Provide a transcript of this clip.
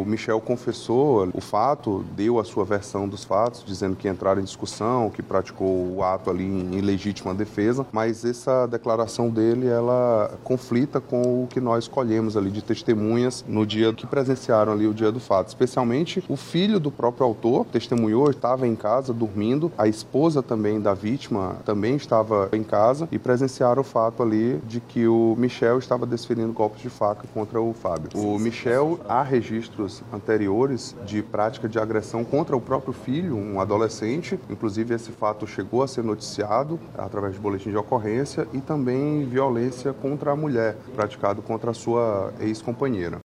O Michel confessou o fato, deu a sua versão dos fatos, dizendo que entraram em discussão, que praticou o ato ali em legítima defesa, mas essa declaração dele, ela conflita com o que nós escolhemos ali de testemunhas no dia que presenciaram ali o dia do fato. Especialmente o filho do próprio autor testemunhou, estava em casa dormindo, a esposa também da vítima também estava em casa e presenciaram o fato ali de que o Michel estava desferindo golpes de faca contra o Fábio. O Michel, há registros anteriores de prática de agressão contra o próprio filho, um adolescente, inclusive esse fato chegou a ser noticiado através de boletim de ocorrência, e também violência contra a mulher, praticado contra a sua ex-companheira.